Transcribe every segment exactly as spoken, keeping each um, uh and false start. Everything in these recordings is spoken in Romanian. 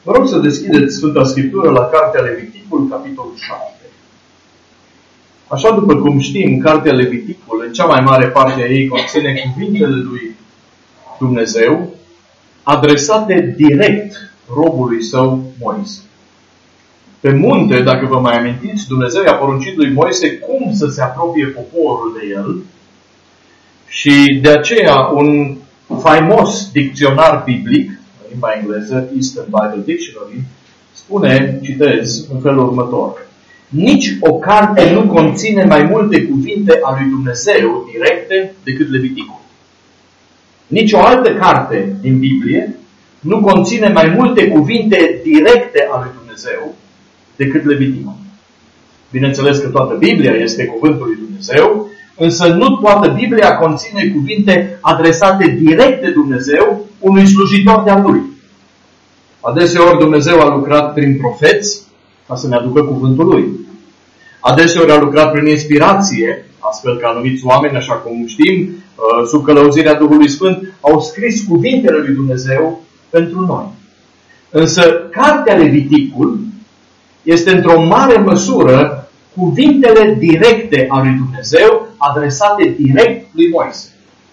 Vă rog să deschideți Sfânta Scriptură la Cartea Leviticul, capitolul șapte. Așa după cum știm, Cartea Leviticul, în cea mai mare parte a ei, conține cuvintele lui Dumnezeu, adresate direct robului său Moise. Pe munte, dacă vă mai amintiți, Dumnezeu i-a poruncit lui Moise cum să se apropie poporul de el și de aceea un faimos dicționar biblic, în limba engleză, Eastern Bible Dictionary, spune, citez, în felul următor: nici o carte nu conține mai multe cuvinte a lui Dumnezeu directe decât Leviticul. Nici o altă carte din Biblie nu conține mai multe cuvinte directe a lui Dumnezeu decât Leviticul. Bineînțeles că toată Biblia este cuvântul lui Dumnezeu, însă nu toată Biblia conține cuvinte adresate direct de Dumnezeu unui slujitor de-al lui. Adeseori Dumnezeu a lucrat prin profeți ca să ne aducă cuvântul lui. Adeseori a lucrat prin inspirație, astfel că anumiți oameni, așa cum știm, sub călăuzirea Duhului Sfânt, au scris cuvintele lui Dumnezeu pentru noi. Însă Cartea Leviticul este într-o mare măsură cuvintele directe a lui Dumnezeu adresate direct lui Moise.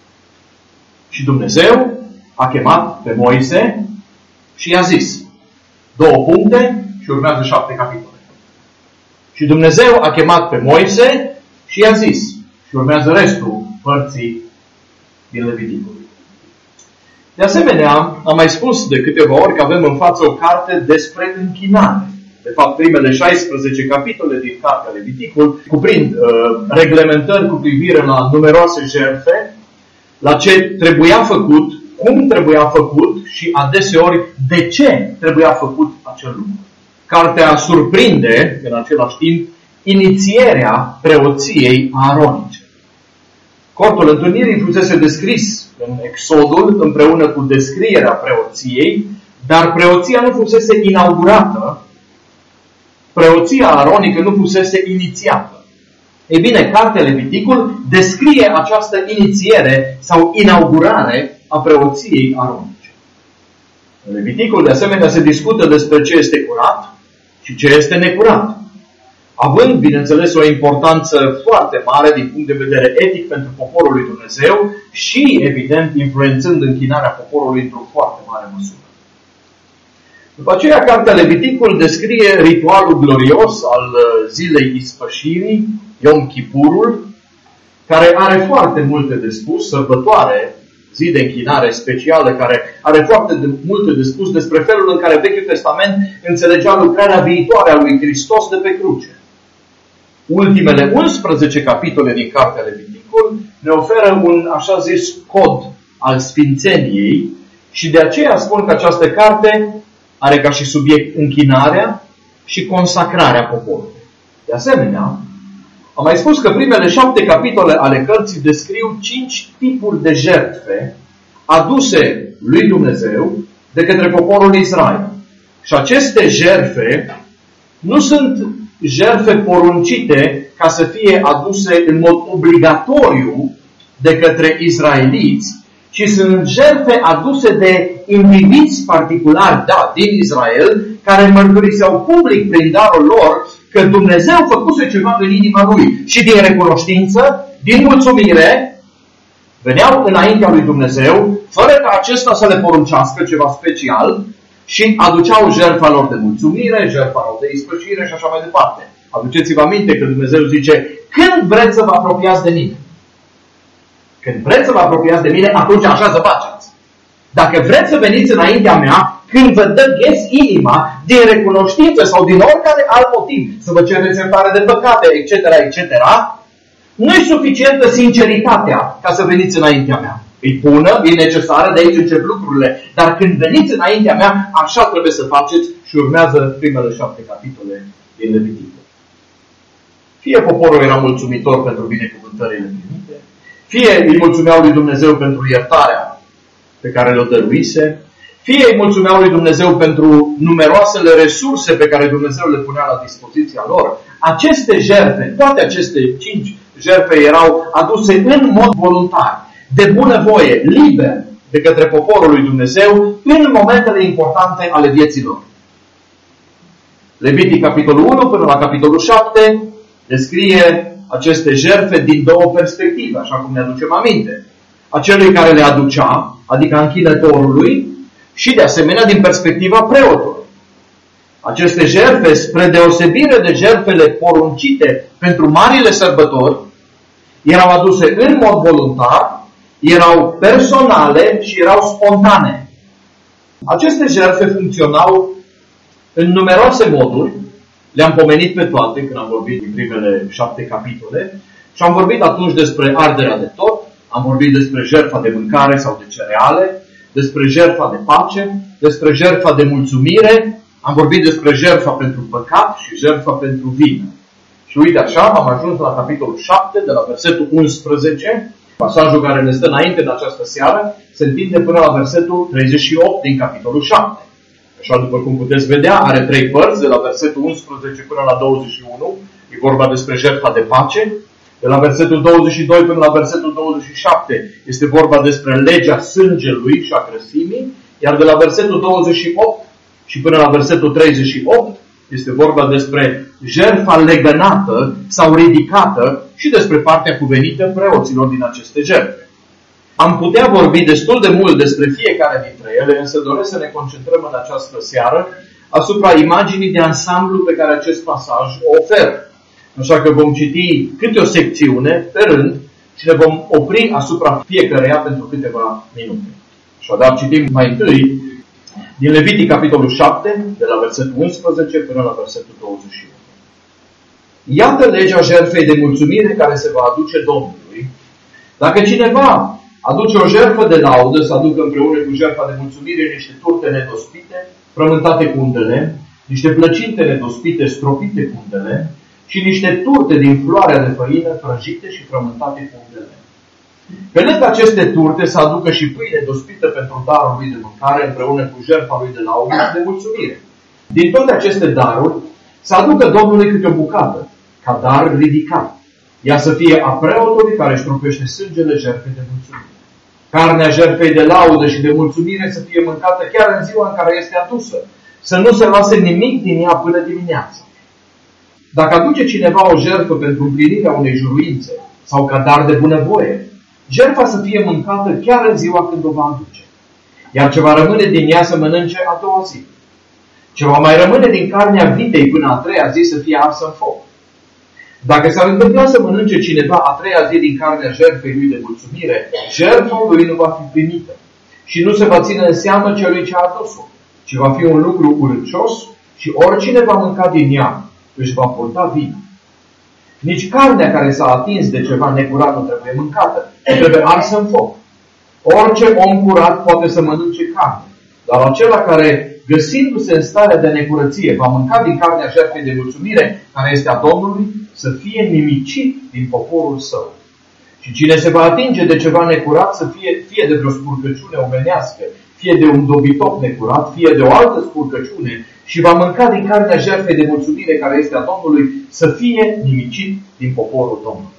Și Dumnezeu a chemat pe Moise și i-a zis două puncte și urmează șapte capitole. Și Dumnezeu a chemat pe Moise și i-a zis și urmează restul părții din Leviticul. De asemenea, am mai spus de câteva ori că avem în față o carte despre închinare. De fapt, primele șaisprezece capitole din Cartea Leviticul cuprind uh, reglementări cu privire la numeroase jertfe, la ce trebuia făcut, cum trebuia făcut și adeseori de ce trebuia făcut acel lucru. Cartea surprinde, în același timp, inițierea preoției aronice. Cortul întâlnirii fusese descris în Exodul împreună cu descrierea preoției, dar preoția nu fusese inaugurată, preoția aronică nu fusese inițiată. Ei bine, Cartea Leviticul descrie această inițiere sau inaugurare a preoției aronice. În Leviticul, de asemenea, se discută despre ce este curat și ce este necurat, având, bineînțeles, o importanță foarte mare din punct de vedere etic pentru poporul lui Dumnezeu și, evident, influențând închinarea poporului într-o foarte mare măsură. După aceea, Cartea Leviticul descrie ritualul glorios al zilei ispășirii, Yom Kippurul, care are foarte multe de spus, sărbătoare, zi de închinare specială, care are foarte de, multe de spus despre felul în care Vechiul Testament înțelegea lucrarea viitoare a lui Hristos de pe cruce. Ultimele unsprezece capitole din Cartea Leviticul ne oferă un așa zis cod al sfințeniei și de aceea spun că această carte are ca și subiect închinarea și consacrarea poporului. De asemenea, am mai spus că primele șapte capitole ale cărții descriu cinci tipuri de jertfe aduse lui Dumnezeu de către poporul Israel. Și aceste jertfe nu sunt jertfe poruncite ca să fie aduse în mod obligatoriu de către israeliți, ci sunt jertfe aduse de indivizi particulari, da, din Israel, care mărturiseau public prin darul lor că Dumnezeu făcuse ceva în inima lui. Și din recunoștință, din mulțumire, veneau înaintea lui Dumnezeu, fără ca acesta să le poruncească ceva special, și aduceau jertfa lor de mulțumire, jertfa lor de ispășire și așa mai departe. Aduceți-vă aminte că Dumnezeu zice: când vreți să vă apropiați de mine? Când vreți să vă apropiați de mine, atunci așa să faceți. Dacă vreți să veniți înaintea mea, când vă dă ghes inima, din recunoștință sau din oricare alt motiv, să vă cereți iertare de păcate, et cetera, et cetera, nu e suficientă sinceritatea ca să veniți înaintea mea. E bună, e necesară, de aici încep lucrurile. Dar când veniți înaintea mea, așa trebuie să faceți și urmează primele șapte capitole din Leviticul. Fie poporul era mulțumitor pentru binecuvântările primite, fie îi mulțumeau lui Dumnezeu pentru iertarea pe care le-o dăruise, fie îi mulțumeau lui Dumnezeu pentru numeroasele resurse pe care Dumnezeu le punea la dispoziția lor. Aceste jertfe, toate aceste cinci jertfe erau aduse în mod voluntar, de bunăvoie, liber, de către poporul lui Dumnezeu, în momentele importante ale vieții lor. Levitic, capitolul unu până la capitolul șapte, descrie aceste jertfe din două perspective, așa cum ne aducem aminte. A celui care le aducea, adică a închinătorului, și de asemenea din perspectiva preotului. Aceste jertfe, spre deosebire de jertfele poruncite pentru marile sărbători, erau aduse în mod voluntar, erau personale și erau spontane. Aceste jertfe funcționau în numeroase moduri. Le-am pomenit pe toate când am vorbit din primele șapte capitole și am vorbit atunci despre arderea de tot, am vorbit despre jertfa de mâncare sau de cereale, despre jertfa de pace, despre jertfa de mulțumire, am vorbit despre jertfa pentru păcat și jertfa pentru vină. Și uite așa, am ajuns la capitolul șapte, de la versetul unsprezece, pasajul care ne stă înainte de această seară, se întinde până la versetul treizeci și opt din capitolul șapte. Așa, după cum puteți vedea, are trei părți, de la versetul unsprezece până la douăzeci și unu, e vorba despre jertfa de pace. De la versetul douăzeci și doi până la versetul douăzeci și șapte este vorba despre legea sângelui și a crăsimii, iar de la versetul douăzeci și opt și până la versetul treizeci și opt este vorba despre jertfa legănată sau ridicată și despre partea cuvenită preoților din aceste jertfe. Am putea vorbi destul de mult despre fiecare dintre ele, însă doresc să ne concentrăm în această seară asupra imaginii de ansamblu pe care acest pasaj o oferă. Așa că vom citi câte o secțiune pe rând și ne vom opri asupra fiecăreia pentru câteva minute. Așadar, citim mai întâi din Levitic, capitolul șapte, de la versetul unsprezece până la versetul douăzeci și unu. Iată legea jertfei de mulțumire care se va aduce Domnului. Dacă cineva aduce o jertfă de laudă, să aducă împreună cu jertfa de mulțumire niște turte nedospite, frământate cu un de lemn, niște plăcinte nedospite, stropite cu un de lemn, și niște turte din floarea de făină, prăjite și frământate cu un de lemn. Pe lângă aceste turte să aducă și pâine dospită pentru darul lui de mâncare, împreună cu jertfa lui de laudă și de mulțumire. Din toate aceste daruri, să aducă Domnului câte o bucată, ca dar ridicat. Ea să fie a preotului care își trupește sângele jertfei de mulțumire. Carnea jertfei de laudă și de mulțumire să fie mâncată chiar în ziua în care este adusă. Să nu se lase nimic din ea până dimineața. Dacă aduce cineva o jertfă pentru împlinirea unei juruințe sau ca dar de bunăvoie, jertfa să fie mâncată chiar în ziua când o va aduce. Iar ce va rămâne din ea să mănânce a doua zi. Ce va mai rămâne din carnea vitei până a treia zi să fie arsă în foc. Dacă s-ar întâmpla să mănânce cineva a treia zi din carnea jertfei lui de mulțumire, jertfa lui nu va fi primită și nu se va ține în seamă celui ce a adus-o, ci va fi un lucru urâcios și oricine va mânca din ea își va purta vină. Nici carnea care s-a atins de ceva necurat nu trebuie mâncată, ci trebuie arsă în foc. Orice om curat poate să mănânce carne, dar acela care, găsindu-se în starea de necurăție, va mânca din carnea jertfei de mulțumire, care este a Domnului, să fie nimicit din poporul său. Și cine se va atinge de ceva necurat, să fie fie de vreo spurcăciune omenească, fie de un dobitoc necurat, fie de o altă spurcăciune, și va mânca din carnea jertfei de mulțumire care este a Domnului, să fie nimicit din poporul Domnului.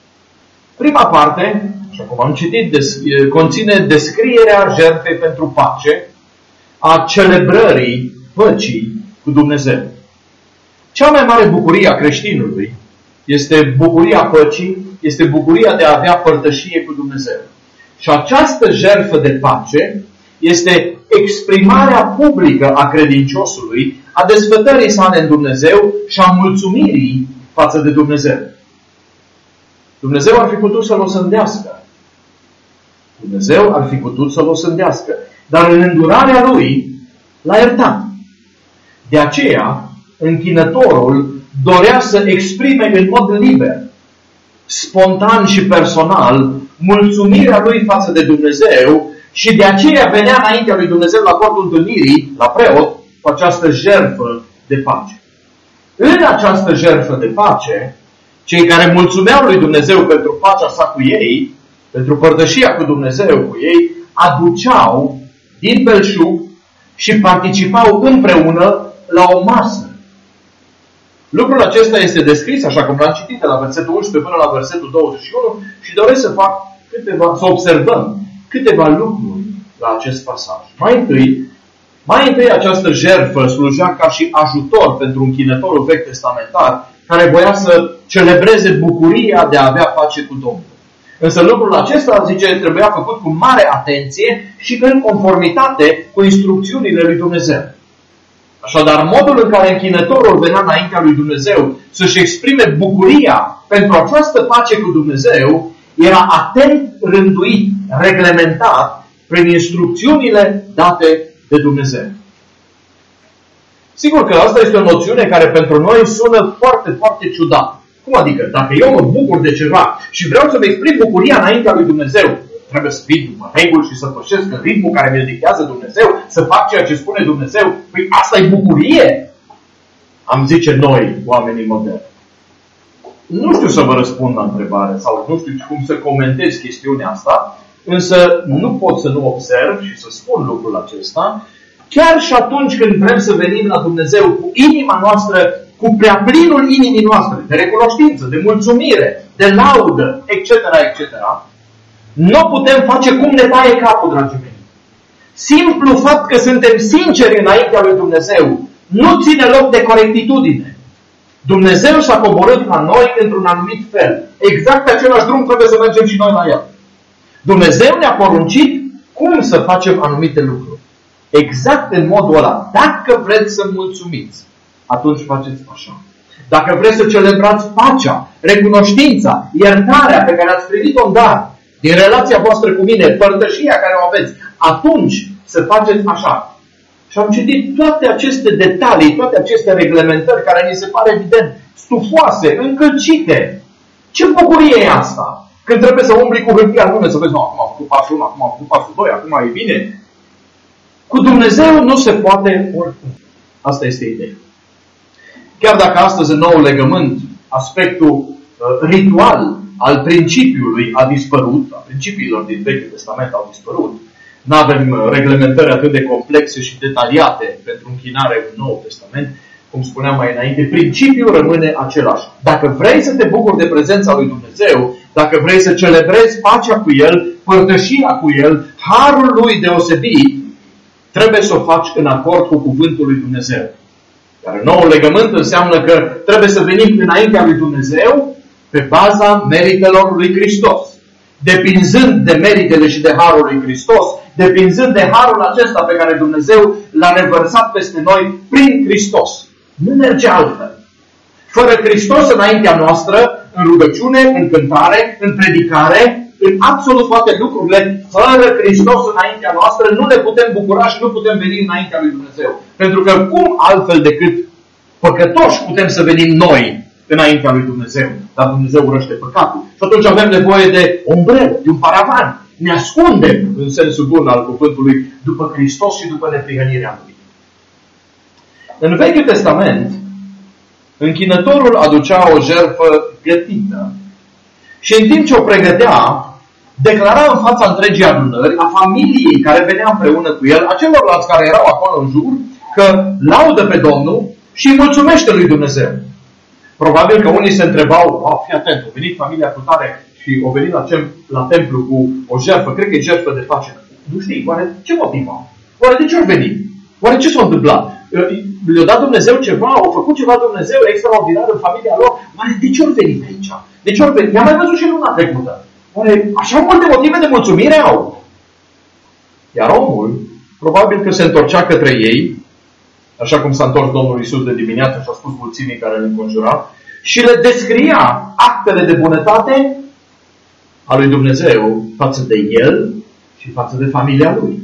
Prima parte, așa cum am citit, des, conține descrierea jertfei pentru pace, a celebrării păcii cu Dumnezeu. Cea mai mare bucurie a creștinului este bucuria păcii, este bucuria de a avea părtășie cu Dumnezeu. Și această jertfă de pace este exprimarea publică a credinciosului, a desfătării sale în Dumnezeu și a mulțumirii față de Dumnezeu. Dumnezeu ar fi putut să-l osândească. Dumnezeu ar fi putut să-l osândească. Dar în îndurarea lui l-a iertat. De aceea, închinătorul dorea să exprime în mod liber, spontan și personal, mulțumirea lui față de Dumnezeu și de aceea venea înaintea lui Dumnezeu la cortul întâlnirii, la preot, cu această jertfă de pace. În această jertfă de pace, cei care mulțumeau lui Dumnezeu pentru pacea sa cu ei, pentru părtășia cu Dumnezeu cu ei, aduceau din belșug și participau împreună la o masă. Lucrul acesta este descris, așa cum l-am citit, de la versetul unsprezece până la versetul douăzeci și unu și doresc să fac câteva, să observăm câteva lucruri la acest pasaj. Mai întâi, Mai întâi această jertfă slujea ca și ajutor pentru închinătorul vechi testamentar, care voia să celebreze bucuria de a avea pace cu Domnul. Însă lucrul acesta, zice, trebuia făcut cu mare atenție și în conformitate cu instrucțiunile lui Dumnezeu. Așadar, modul în care închinătorul venea înaintea lui Dumnezeu să-și exprime bucuria pentru această pace cu Dumnezeu era atent rânduit, reglementat prin instrucțiunile date de Dumnezeu. Sigur că asta este o noțiune care pentru noi sună foarte, foarte ciudată. Cum adică? Dacă eu mă bucur de ceva și vreau să-mi exprim bucuria înaintea lui Dumnezeu, trebuie să fii după reguli și să pășesc în ritmul care mi-l dictează Dumnezeu, să fac ceea ce spune Dumnezeu. Păi asta e bucurie? Am zice noi, oamenii moderni. Nu știu să vă răspund la întrebare sau nu știu cum să comentez chestiunea asta, însă nu pot să nu observ și să spun lucrul acesta, chiar și atunci când vrem să venim la Dumnezeu cu inima noastră, cu prea plinul inimii noastre, de recunoștință, de mulțumire, de laudă, et cetera, et cetera, nu putem face cum ne taie capul, dragii mei. Simplu fapt că suntem sinceri înaintea lui Dumnezeu nu ține loc de corectitudine. Dumnezeu s-a coborât la noi într-un anumit fel. Exact pe același drum trebuie să mergem și noi la El. Dumnezeu ne-a poruncit cum să facem anumite lucruri. Exact în modul ăla. Dacă vreți să mulțumiți, atunci faceți așa. Dacă vreți să celebrați pacea, recunoștința, iertarea pe care ați primit-o în dar, din relația voastră cu mine, părtășia care o aveți, atunci să faceți așa. Și am citit toate aceste detalii, toate aceste reglementări care ni se pare evident stufoase, încălcite. Ce bucurie e asta? Când trebuie să umbli cu hârtia în mână, să vezi, nu, acum am făcut pasul unu, acum am făcut pasul doi, acum e bine. Cu Dumnezeu nu se poate oricum. Asta este ideea. Chiar dacă astăzi în nou legământ aspectul uh, ritual al principiului a dispărut, a principiilor din Vechiul Testament au dispărut, nu avem reglementări atât de complexe și detaliate pentru închinare în Noul Testament, cum spuneam mai înainte, principiul rămâne același. Dacă vrei să te bucuri de prezența lui Dumnezeu, dacă vrei să celebrezi pacea cu El, părtășia cu El, harul lui deosebit, trebuie să o faci în acord cu cuvântul lui Dumnezeu. Iar noul legământ înseamnă că trebuie să venim înaintea lui Dumnezeu pe baza meritelor lui Hristos. Depinzând de meritele și de harul lui Hristos, depinzând de harul acesta pe care Dumnezeu l-a revărsat peste noi prin Hristos. Nu merge altfel. Fără Hristos înaintea noastră, în rugăciune, în cântare, în predicare, în absolut toate lucrurile, fără Hristos înaintea noastră, nu ne putem bucura și nu putem veni înaintea lui Dumnezeu. Pentru că cum altfel decât păcătoși putem să venim noi înaintea lui Dumnezeu? Dar Dumnezeu urăște păcatul. Și atunci avem nevoie de ombrel, de un paravan. Ne ascundem, în sensul bun al cuvântului, după Hristos și după neprihănirea Lui. În Vechiul Testament, închinătorul aducea o jertfă gătită și în timp ce o pregătea, declara în fața întregii adunări, a familiei care venea împreună cu el, a celorlalți care erau acolo în jur, că laudă pe Domnul și îi mulțumește lui Dumnezeu. Probabil că unii se întrebau, oh, fii atent, a venit familia cu tare și a venit la, ce, la templu cu o jertfă, cred că e jertfă de pace. Nu știi, oare ce motiv au? Oare de ce au venit? Oare ce s-a întâmplat? Le-a dat Dumnezeu ceva? Au făcut ceva Dumnezeu extraordinar în familia lor? Oare de ce au venit aici? De ce au venit? I-am mai văzut și luna trecută. Oare așa multe motive de mulțumire au? Iar omul, probabil că se întorcea către ei, așa cum s-a întors Domnul Iisus de dimineață și a spus mulțimii care îl înconjura, și le descria actele de bunătate a lui Dumnezeu față de el și față de familia lui.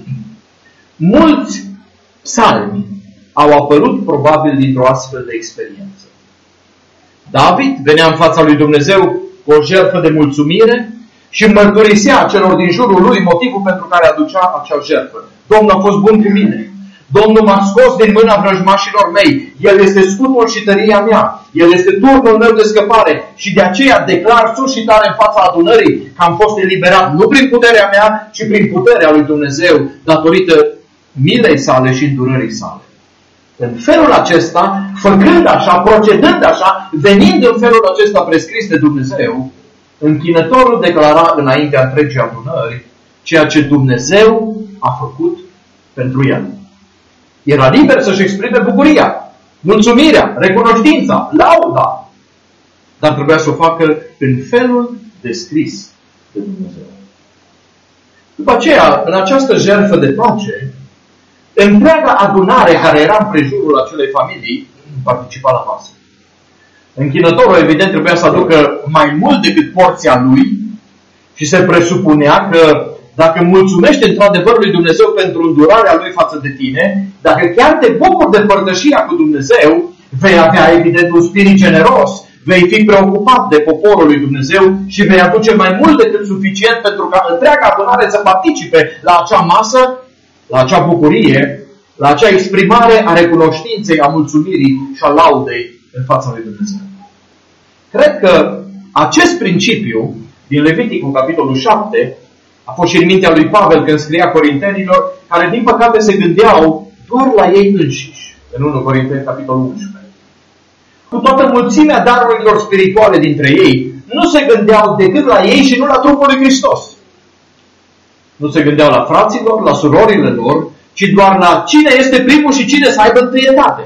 Mulți psalmi au apărut probabil dintr-o astfel de experiență. David venea în fața lui Dumnezeu cu o jertfă de mulțumire și mărturisea celor din jurul lui motivul pentru care aducea acea jertfă. Domnul a fost bun cu mine. Domnul m-a scos din mâna vrăjmașilor mei. El este scutul și tăria mea. El este turnul meu de scăpare. Și de aceea declar sus și tare în fața adunării că am fost eliberat nu prin puterea mea, ci prin puterea lui Dumnezeu, datorită milei sale și îndurării sale. În felul acesta, făcând așa, procedând așa, venind în felul acesta prescris de Dumnezeu, închinătorul declara înaintea întregii adunări ceea ce Dumnezeu a făcut pentru el. Era liber să-și exprime bucuria, mulțumirea, recunoștința, lauda. Dar trebuia să o facă în felul descris de Dumnezeu. După aceea, în această jertfă de pace, întreaga adunare care era în prejurul acelei familii participa la masă. Închinătorul, evident, trebuia să aducă mai mult decât porția lui și se presupunea că dacă mulțumește într-adevăr lui Dumnezeu pentru îndurarea lui față de tine, dacă chiar te bucuri de părtășia cu Dumnezeu, vei avea, evident, un spirit generos, vei fi preocupat de poporul lui Dumnezeu și vei aduce mai mult decât suficient pentru ca întreaga adunare să participe la acea masă, la acea bucurie, la acea exprimare a recunoștinței, a mulțumirii și a laudei în fața lui Dumnezeu. Cred că acest principiu din Leviticul, capitolul șapte, a fost și în mintea lui Pavel când scria Corintenilor, care din păcate se gândeau doar la ei înșiși, în întâi Corinteni, capitolul unsprezece. Cu toată mulțimea darurilor spirituale dintre ei, nu se gândeau decât la ei și nu la trupul lui Hristos. Nu se gândeau la fraților, la surorile lor, ci doar la cine este primul și cine să aibă întâietate.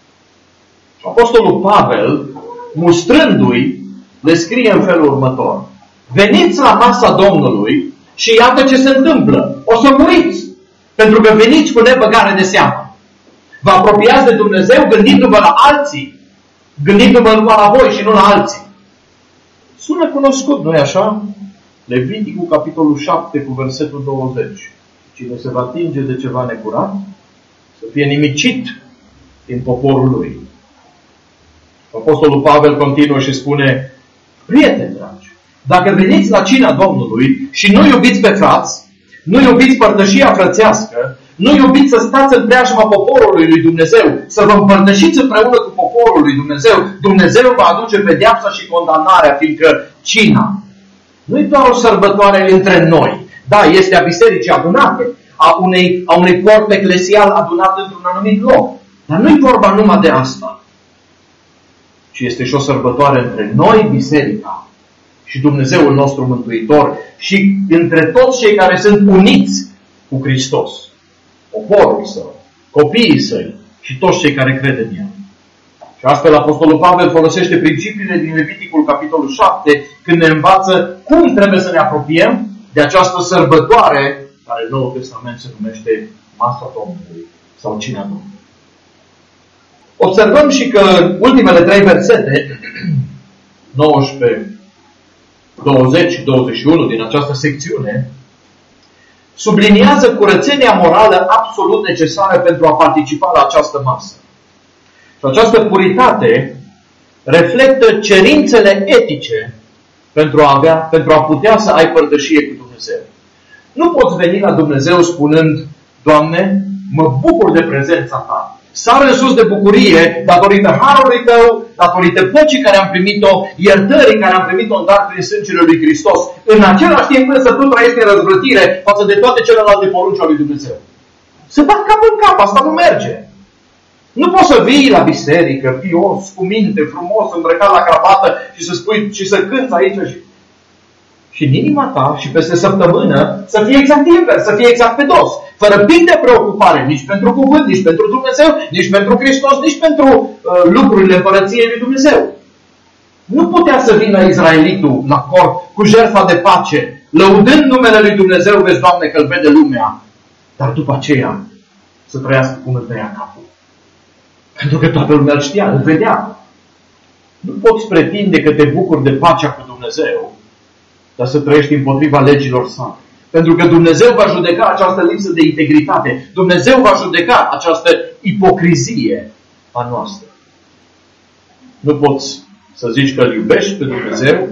Și Apostolul Pavel, mustrându-i, le scrie în felul următor: veniți la masa Domnului și iată ce se întâmplă. O să muriți, pentru că veniți cu nebăgare de seamă. Vă apropiați de Dumnezeu gândindu-vă la alții, gândindu-vă numai la voi și nu la alții. Sună cunoscut, nu-i așa? Leviticul, capitolul șapte, cu versetul douăzeci. Cine se va atinge de ceva necurat, să fie nimicit din poporul lui. Apostolul Pavel continuă și spune: prieteni dragi, dacă veniți la cina Domnului și nu iubiți pe frați, nu iubiți părtășia frățească, nu iubiți să stați în preajma poporului lui Dumnezeu, să vă împărtășiți împreună cu poporul lui Dumnezeu, Dumnezeu va aduce pedeapsa și condamnarea, fiindcă cina nu e doar o sărbătoare între noi. Da, este a bisericii adunate, a unei, a unui corp eclesial adunat într-un anumit loc. Dar nu e vorba numai de asta, ci este și o sărbătoare între noi, biserica, și Dumnezeul nostru Mântuitor, și între toți cei care sunt uniți cu Hristos, poporul său, copiii săi și toți cei care cred în El. Și astfel Apostolul Pavel folosește principiile din Leviticul, capitolul șapte, când ne învață cum trebuie să ne apropiem de această sărbătoare care în Noul Testament se numește Masa Domnului sau Cina Domnului. Observăm și că în ultimele trei versete, nouăsprezece, douăzeci și douăzeci și unu din această secțiune, subliniază curățenia morală absolut necesară pentru a participa la această masă. Și această puritate reflectă cerințele etice pentru a, avea, pentru a putea să ai părtășie cu Dumnezeu. Nu poți veni la Dumnezeu spunând: Doamne, mă bucur de prezența Ta. Sar în sus de bucurie datorită harului Tău, datorită păcii care am primit-o, iertării care am primit-o în dar prin sângele lui Hristos. În același timp însă tu trăiești în răzvrătire față de toate celelalte porunci ale lui Dumnezeu. Se bat cap în cap, asta nu merge. Nu poți să vii la biserică, pios, cu minte, frumos, îmbrăcat la cravată și să spui și să cânți aici și... și în inima ta și peste săptămână să fie exact invers, să fie exact pe dos. Fără pic de preocupare, nici pentru cuvânt, nici pentru Dumnezeu, nici pentru Hristos, nici pentru uh, lucrurile împărăției lui Dumnezeu. Nu putea să vină Israelitul la cort cu jertfa de pace, lăudând numele lui Dumnezeu, vezi, Doamne, că îl vede lumea, dar după aceea să trăiască cum îl tăia capul. Pentru că toată lumea îl știa, îl vedea. Nu poți pretinde că te bucuri de pacea cu Dumnezeu, dar să trăiești împotriva legilor sale. Pentru că Dumnezeu va judeca această lipsă de integritate. Dumnezeu va judeca această ipocrizie a noastră. Nu poți să zici că îl iubești pe Dumnezeu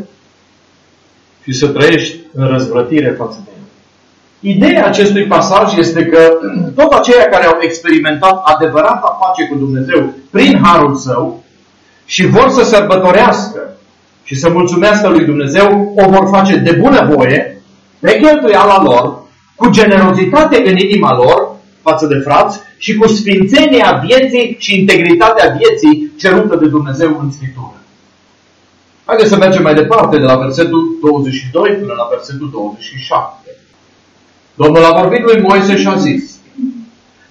și să trăiești în răzvrătire față de El. Ideea acestui pasaj este că tot aceia care au experimentat adevărata pace cu Dumnezeu prin harul Său și vor să sărbătorească și să mulțumească lui Dumnezeu, o vor face de bunăvoie, pe cheltuiala lor, cu generozitate în inima lor față de frați și cu sfințenia vieții și integritatea vieții cerută de Dumnezeu în Scriptură. Haideți să mergem mai departe, de la versetul douăzeci și doi până la versetul douăzeci și șapte. Domnul a vorbit lui Moise și a zis: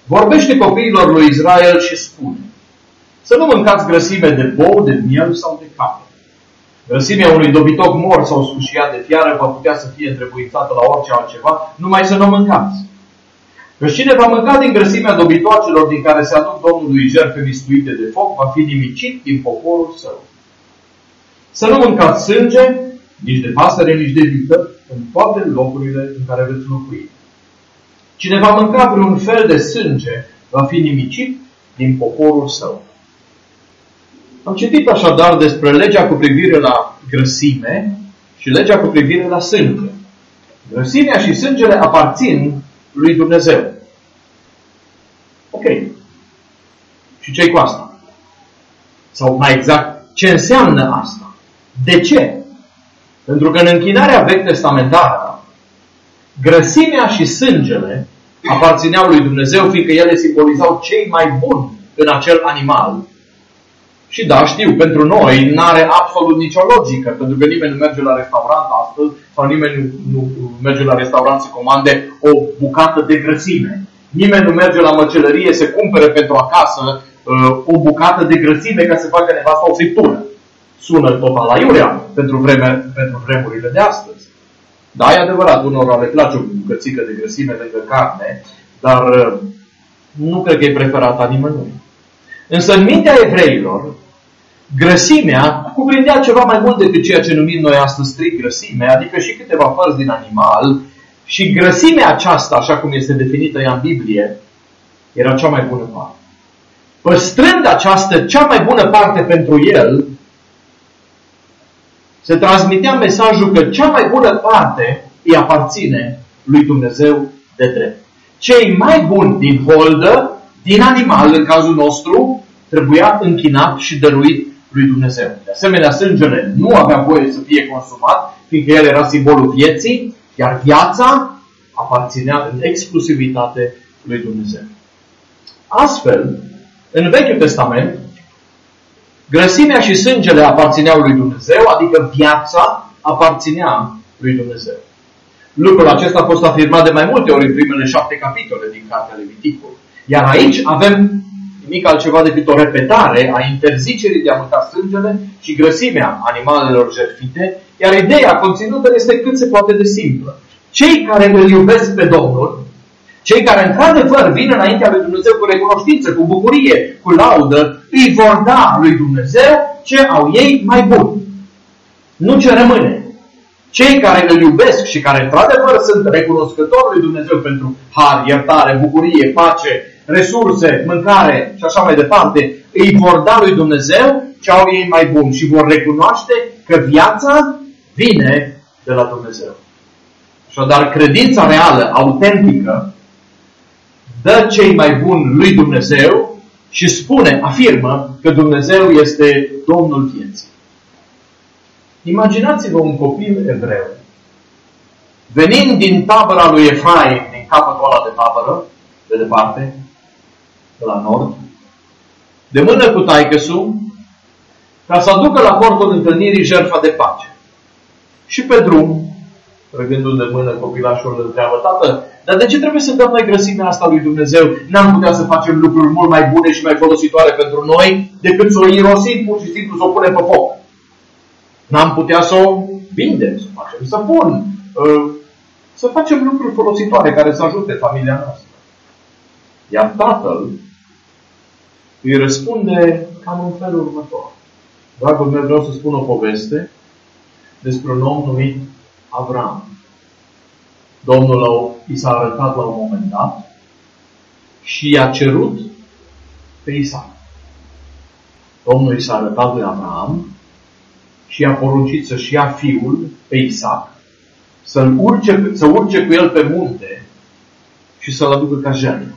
vorbește copiilor lui Israel și spune: să nu mâncați grăsime de bou, de miel sau de capre. Grăsimea unui dobitoc mort sau sfâșiat de fiară va putea să fie întrebuințată la orice altceva, numai să nu mâncați. Că cine va mânca din grăsimea dobitoacelor din care se aduc Domnului jertfe mistuite de foc, va fi nimicit din poporul său. Să nu mâncați sânge, nici de pasăre, nici de vită, în toate locurile în care veți locui. Cine va mânca vreun fel de sânge, va fi nimicit din poporul său. Am citit așadar despre legea cu privire la grăsime și legea cu privire la sânge. Grăsimea și sângele aparțin lui Dumnezeu. Ok. Și ce-i cu asta? Sau mai exact, ce înseamnă asta? De ce? Pentru că în închinarea vechi testamentară, grăsimea și sângele aparțineau lui Dumnezeu, fiindcă ele simbolizau cei mai buni în acel animal. Și da, știu, pentru noi n-are absolut nicio logică, pentru că nimeni nu merge la restaurant astăzi sau nimeni nu, nu merge la restaurant să comande o bucată de grăsime. Nimeni nu merge la măcelărie să cumpere pentru acasă uh, o bucată de grăsime ca să facă nevasta o friptură. Sună total la iurea pentru, vreme, pentru vremurile de astăzi. Da, e adevărat, unora le place o bucățică de grăsime lângă carne, dar uh, nu cred că e preferat a nimănui. Însă în mintea evreilor, grăsimea cuprindea ceva mai mult decât ceea ce numim noi astăzi strict grăsime, adică și câteva părți din animal, și grăsimea aceasta, așa cum este definită ea în Biblie, era cea mai bună parte. Păstrând această cea mai bună parte pentru el, se transmitea mesajul că cea mai bună parte îi aparține lui Dumnezeu de drept. Cei mai buni din holdă, din animal, în cazul nostru, trebuia închinat și dăruit lui Dumnezeu. De asemenea, sângele nu avea voie să fie consumat, fiindcă el era simbolul vieții, iar viața aparținea în exclusivitate lui Dumnezeu. Astfel, în Vechiul Testament, grăsimea și sângele aparțineau lui Dumnezeu, adică viața aparținea lui Dumnezeu. Lucrul acesta a fost afirmat de mai multe ori în primele șapte capitole din Cartea Leviticul. Iar aici avem nimic altceva decât o repetare a interzicerii de a mânca sângele și grăsimea animalelor jertfite, iar ideea conținută este cât se poate de simplă. Cei care îl iubesc pe Domnul, cei care într-adevăr vin înaintea lui Dumnezeu cu recunoștință, cu bucurie, cu laudă, îi vor da lui Dumnezeu ce au ei mai bun. Nu ce rămâne. Cei care îl iubesc și care într-adevăr sunt recunoscători lui Dumnezeu pentru har, iertare, bucurie, pace, resurse, mâncare și așa mai departe, îi vor da lui Dumnezeu ce au ei mai bun și vor recunoaște că viața vine de la Dumnezeu. Așadar, credința reală, autentică, dă cei mai buni lui Dumnezeu și spune, afirmă că Dumnezeu este Domnul vieții. Imaginați-vă un copil evreu venind din tabăra lui Efraim, din capătul ăla de tabără, de departe, de la nord, de mână cu taică-su, ca să aducă la cortul întâlnirii jertfa de pace. Și pe drum, trăgându-l de mână, copilașul îl întreabă: tată, dar de ce trebuie să dăm noi grăsimea asta lui Dumnezeu? N-am putea să facem lucruri mult mai bune și mai folositoare pentru noi decât să o irosim pur și simplu, să o punem pe foc. N-am putea să o vindem, să facem săpun, să facem lucruri folositoare care să ajute familia noastră. Iar tatăl îi răspunde cam în felul următor. Dragul meu, vreau să spun o poveste despre un om numit Avram. Domnul i s-a arătat la un moment dat și i-a cerut pe Isaac. Domnul i s-a arătat lui Avram și i-a poruncit să-și ia fiul pe Isaac, să-l urce, să urce cu el pe munte și să-l aducă ca jertfă.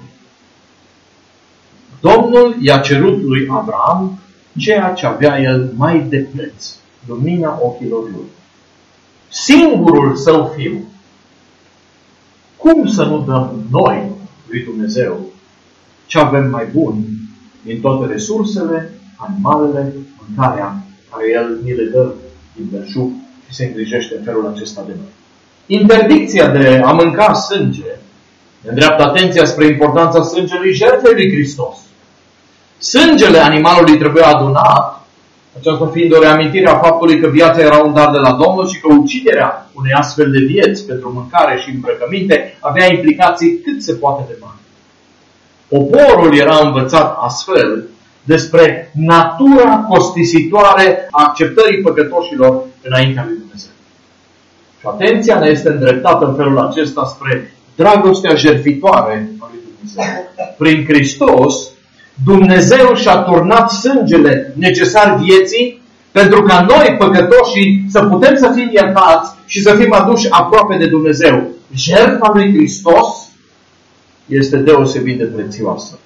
Domnul i-a cerut lui Avram ceea ce avea el mai de preț, lumina ochilor lui. Singurul său fiu. Cum să nu dăm noi lui Dumnezeu ce avem mai bun din toate resursele, animalele, mâncarea care El ni le dă din belșug și se îngrijește în felul acesta de noi. Interdicția de a mânca sânge Ne îndreaptă atenția spre importanța sângelui jertfei lui Hristos. Sângele animalului trebuia adunat, aceasta fiind o reamintire a faptului că viața era un dar de la Domnul și că uciderea unei astfel de vieți pentru mâncare și îmbrăcăminte avea implicații cât se poate de mari. Poporul era învățat astfel despre natura costisitoare a acceptării păcătoșilor înaintea lui Dumnezeu. Și atenția ne este îndreptată în felul acesta spre dragostea jertfitoare a lui Dumnezeu. Prin Hristos, Dumnezeu și-a turnat sângele necesar vieții pentru ca noi, păcătoșii, să putem să fim iertați și să fim aduși aproape de Dumnezeu. Jertfa lui Hristos este deosebit de prețioasă.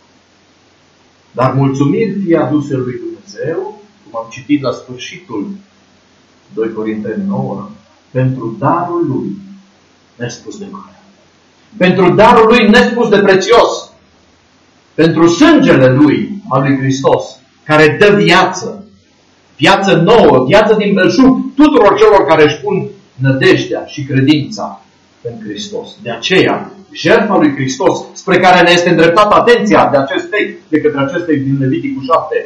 Dar mulțumiri fie aduse lui Dumnezeu, cum am citit la sfârșitul doi Corinteni nouă, pentru darul lui nespus de mare. Pentru darul lui nespus de prețios. Pentru sângele lui, al lui Hristos, care dă viață. Viață nouă, viață din belșug tuturor celor care își pun nădejdea și credința în Hristos. De aceea, jertfa lui Hristos, spre care ne este îndreptată atenția de acest text, de către acest text din Leviticul șapte,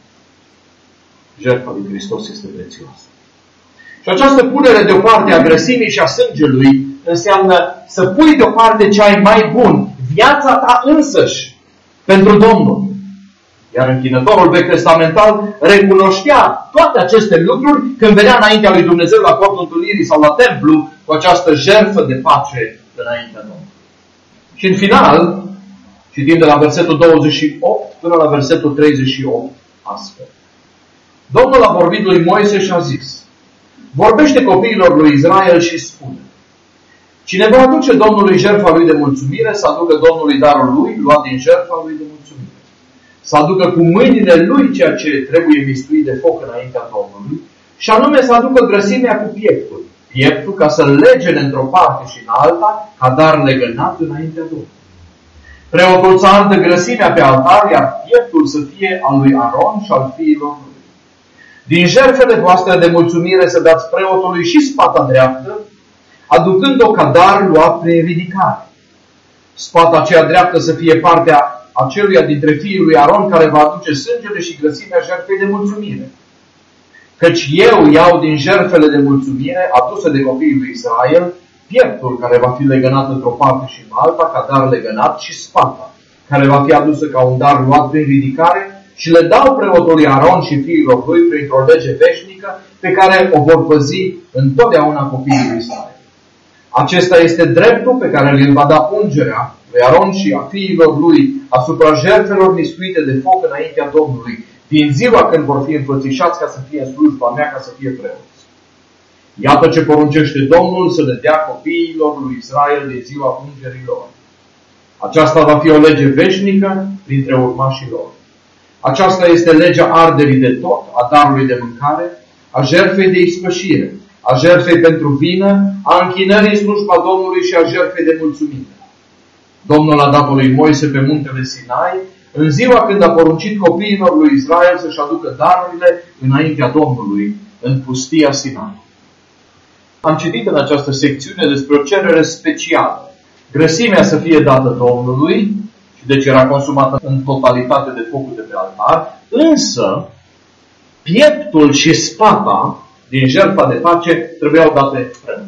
jertfa lui Hristos este prețioasă. Și această punere deoparte a grăsimii și a sângelui înseamnă să pui deoparte ce ai mai bun, viața ta însăși, pentru Domnul. Iar închinătorul vechi testamental recunoștea toate aceste lucruri când venea înaintea lui Dumnezeu la cortul întâlnirii sau la templu cu această jertfă de pace înaintea Domnului. Și în final, citim de la versetul douăzeci și opt până la versetul treizeci și opt astfel. Domnul a vorbit lui Moise și a zis: vorbește copiilor lui Israel și spune: cine va aduce Domnului jertfa lui de mulțumire, să aducă Domnului darul lui, luat din jertfa lui de mulțumire. Să aducă cu mâinile lui ceea ce trebuie mistuit de foc înaintea Domnului, și anume să aducă grăsimea cu pieptul. Pieptul ca să-l legene într-o parte și în alta, ca dar legănat înaintea Domnului. Preotul să ardă grăsimea pe altar, iar pieptul să fie al lui Aron și al fiilor lui. Din jertfele voastre de mulțumire să dați preotului și spata dreaptă, aducând-o ca dar luat prin ridicare. Spata aceea dreaptă să fie partea aceluia dintre fiii lui Aron care va aduce sângele și grăsimea jertfei de mulțumire. Căci eu iau din jertfele de mulțumire aduse de copiii lui Israel pieptul care va fi legănat într-o parte și în alta ca dar legănat și spata care va fi adusă ca un dar luat prin ridicare și le dau preotului Aron și fiilor lui printr-o lege veșnică pe care o vor păzi întotdeauna copiii lui Israel. Acesta este dreptul pe care îl va da ungerea lui Aron și a fiilor lui asupra jertfelor mistuite de foc înaintea Domnului, din ziua când vor fi înfățișați ca să fie în slujba mea, ca să fie preoți. Iată ce poruncește Domnul să le dea copiilor lui Israel din ziua ungerii lor. Aceasta va fi o lege veșnică printre urmașii lor. Aceasta este legea arderii de tot, a darului de mâncare, a jertfei de ispășire, a jertfei pentru vină, a închinării în slujba Domnului și a jertfei de mulțumire. Domnul a dat-o lui Moise pe muntele Sinai, în ziua când a poruncit copiilor lui Israel să-și aducă darurile înaintea Domnului, în pustia Sinai. Am citit în această secțiune despre o cerere specială. Grăsimea să fie dată Domnului, și deci era consumată în totalitate de focul de pe altar, însă pieptul și spata din jertfa de pace trebuiau date preotului.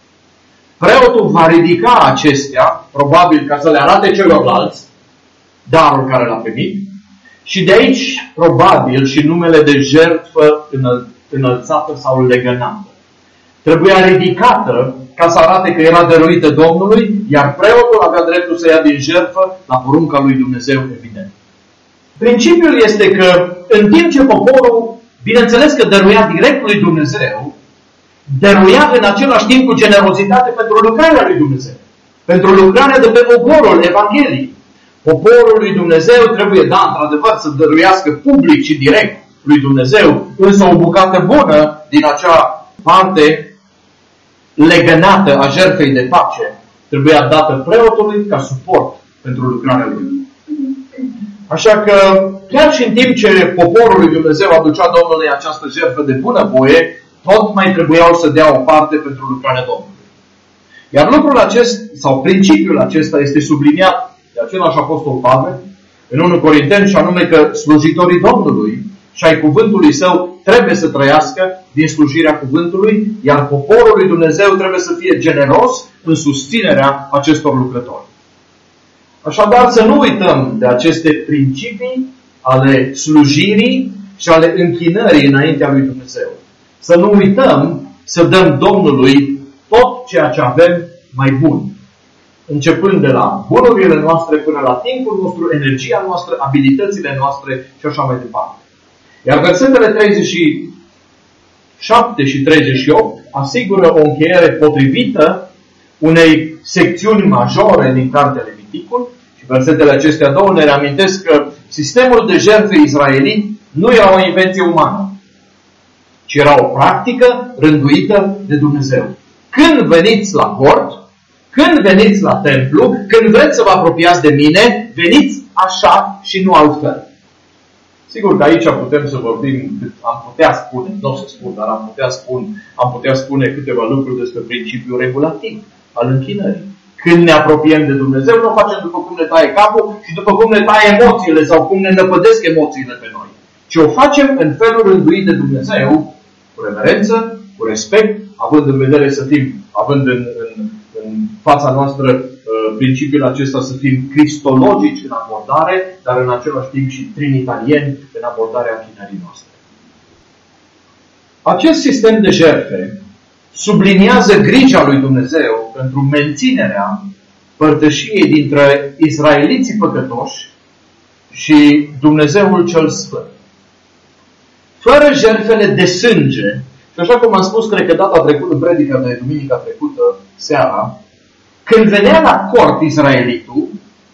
Preotul va ridica acestea, probabil ca să le arate celorlalți, darul care l-a primit, și de aici, probabil, și numele de jertfă înălțată sau legănată. Trebuia ridicată ca să arate că era dăruită Domnului, iar preotul avea dreptul să ia din jertfă la porunca lui Dumnezeu, evident. Principiul este că, în timp ce poporul, bineînțeles că dăruia direct lui Dumnezeu, dăruia în același timp cu generozitate pentru lucrarea lui Dumnezeu, pentru lucrarea de pe oborul Evangheliei. Poporul lui Dumnezeu trebuie, da, într-adevăr, să dăruiască public și direct lui Dumnezeu, însă o bucată bună din acea parte legănată a jertfei de pace trebuia dată preotului ca suport pentru lucrarea lui. Așa că, chiar și în timp ce poporul lui Dumnezeu aducea Domnului această jertfă de bunăvoie, tot mai trebuiau să dea o parte pentru lucrarea Domnului. Iar lucrul acesta, sau principiul acesta, este subliniat de același apostol Pavel în întâi Corinteni, și anume că slujitorii Domnului și ai cuvântului său trebuie să trăiască din slujirea cuvântului, iar poporul lui Dumnezeu trebuie să fie generos în susținerea acestor lucrători. Așadar, să nu uităm de aceste principii ale slujirii și ale închinării înaintea lui Dumnezeu. Să nu uităm să dăm Domnului tot ceea ce avem mai bun. Începând de la bunurile noastre până la timpul nostru, energia noastră, abilitățile noastre și așa mai departe. Iar versetele treizeci și șapte și treizeci și opt asigură o încheiere potrivită unei secțiuni majore din cartea Leviticul. Și versetele acestea două ne reamintesc că sistemul de jertfe israelit nu era o invenție umană, ci era o practică rânduită de Dumnezeu. Când veniți la cort, când veniți la templu, când vreți să vă apropiați de mine, veniți așa și nu altfel. Sigur că aici putem să vorbim, am putea spune, nu o să spun, dar am putea, spun, am putea spune câteva lucruri despre principiul regulativ al închinării. Când ne apropiem de Dumnezeu, nu o facem după cum ne taie capul și după cum ne taie emoțiile sau cum ne năpădesc emoțiile pe noi. Ci o facem în felul rânduit de Dumnezeu, cu reverență, cu respect, având în vedere să fim, având în, în, în fața noastră uh, principiul acesta să fim cristologici în abordare, dar în același timp și trinitarieni în abordarea închinării noastre. Acest sistem de jertfe subliniază grija lui Dumnezeu pentru menținerea părtășiei dintre israeliții păcătoși și Dumnezeul cel Sfânt. Fără jertfele de sânge, și așa cum am spus, cred că data trecută, în predica de duminica trecută, seara, când venea la cort israelitul,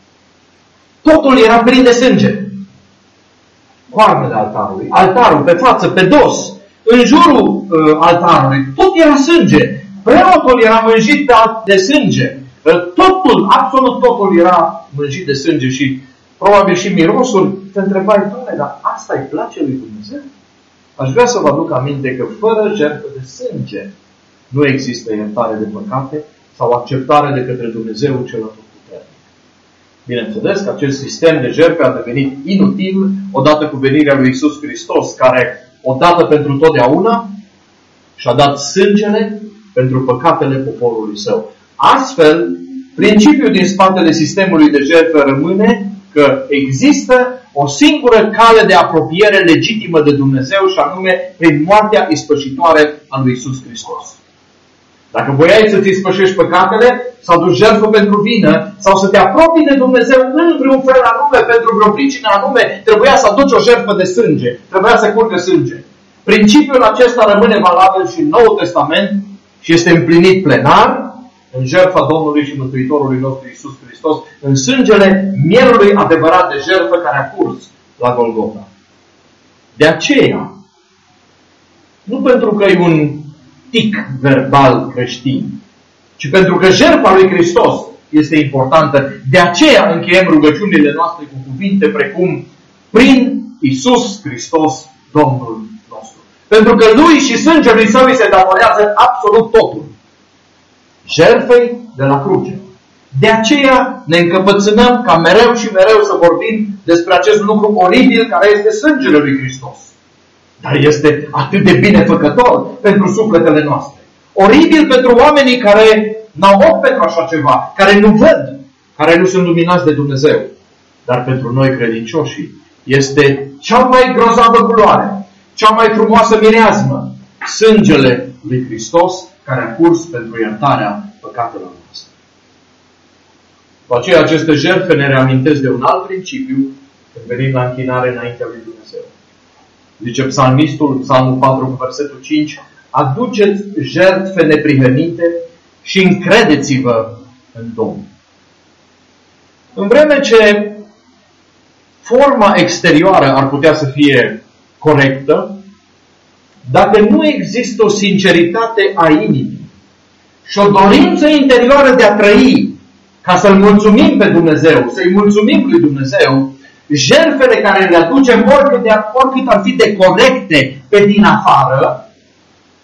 totul era plin de sânge. Coarnele altarului, altarul pe față, pe dos, în jurul uh, altarului, tot era sânge. Preotul era mânjit de sânge. Totul, absolut totul era mânjit de sânge și probabil și mirosul. Te întrebai, Doamne, dar asta îi place lui Dumnezeu? Aș vrea să vă aduc aminte că fără jertfă de sânge nu există iertare de păcate sau acceptare de către Dumnezeu cel atotputernic. Bineînțeles că acest sistem de jertfe a devenit inutil odată cu venirea lui Iisus Hristos, care odată pentru totdeauna și-a dat sângele pentru păcatele poporului său. Astfel, principiul din spatele sistemului de jertfe rămâne că există o singură cale de apropiere legitimă de Dumnezeu și anume prin moartea ispășitoare a lui Iisus Hristos. Dacă voiai să-ți ispășești păcatele, să aduci jertfă pentru vină sau să te apropii de Dumnezeu în vreun fel anume, pentru vreo pricină anume, trebuia să aduci o jertfă de sânge. Trebuia să curgă sânge. Principiul acesta rămâne valabil și în Noul Testament și este împlinit plenar în jertfa Domnului și Mântuitorului nostru Iisus Hristos, în sângele mielului adevărat de jertfă care a curs la Golgota. De aceea, nu pentru că e un tic verbal creștin, ci pentru că jertfa lui Hristos este importantă. De aceea încheiem rugăciunile noastre cu cuvinte precum prin Iisus Hristos, Domnul nostru. Pentru că Lui și sângelui Său îi se datorează absolut totul. Jertfei de la cruce. De aceea ne încăpățânăm ca mereu și mereu să vorbim despre acest lucru oribil care este sângele lui Hristos. Dar este atât de binefăcător pentru sufletele noastre. Oribil pentru oamenii care n-au ochi pentru așa ceva, care nu văd, care nu sunt luminați de Dumnezeu. Dar pentru noi credincioșii este cea mai grozavă culoare, cea mai frumoasă mireasmă, sângele lui Hristos care a curs pentru iertarea păcatelor noastre. Cu aceea aceste jertfe ne reamintesc de un alt principiu când venim la închinare înaintea lui Dumnezeu. Zice psalmistul, Psalmul patru, cu versetul cinci, aduceți jertfe neprihănite și încredeți-vă în Domnul. În vreme ce forma exterioară ar putea să fie corectă, dacă nu există o sinceritate a inimii și o dorință interioară de a trăi ca să-L mulțumim pe Dumnezeu, să-i mulțumim lui Dumnezeu, jertfele care le aducem, oricât, de, oricât ar fi de corecte pe din afară,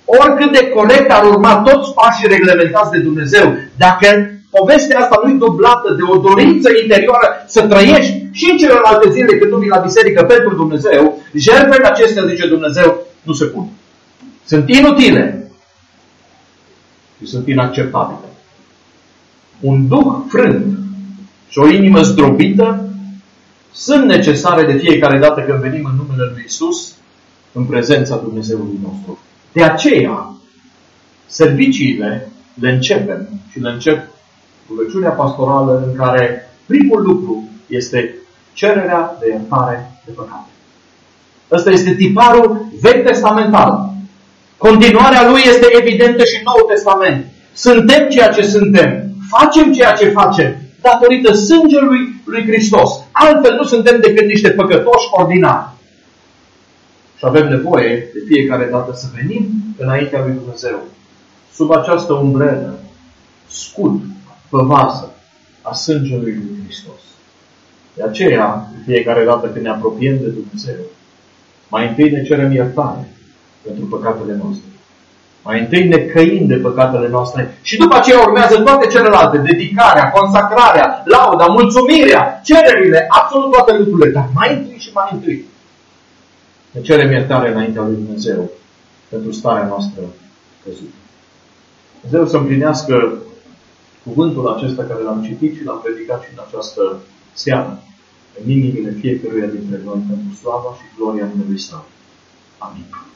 oricât de corect ar urma toți pașii reglementați de Dumnezeu, dacă povestea asta nu-i dublată de o dorință interioară să trăiești și în celelalte zile când nu vii la biserică pentru Dumnezeu, jertfele acestea, zice Dumnezeu, nu se pun. Sunt inutile și sunt inacceptabile. Un duh frânt și o inimă zdrobită sunt necesare de fiecare dată când venim în numele Lui Iisus în prezența Dumnezeului nostru. De aceea, serviciile le începem și le încep rugăciunea pastorală în care primul lucru este cererea de iertare de păcate. Ăsta este tiparul vechi testamental. Continuarea lui este evidentă și în Noul Testament. Suntem ceea ce suntem. Facem ceea ce facem datorită sângelui lui Hristos. Altfel nu suntem decât niște păcătoși ordinari. Și avem nevoie de fiecare dată să venim înaintea lui Dumnezeu. Sub această umbrelă, scut, păvasă a sângelui lui Hristos. De aceea, de fiecare dată când ne apropiem de Dumnezeu, mai întâi ne cerem iertare pentru păcatele noastre. Mai întâi ne căim de păcatele noastre și după aceea urmează toate celelalte, dedicarea, consacrarea, lauda, mulțumirea, cererile, absolut toate lucrurile. Dar mai întâi și mai întâi ne cerem iertare înaintea lui Dumnezeu pentru starea noastră căzută. Dumnezeu să împlinească cuvântul acesta care l-am citit și l-am predicat și în această seară în inimile fiecăruia dintre noi pentru slava și gloria numelui Său. Amin.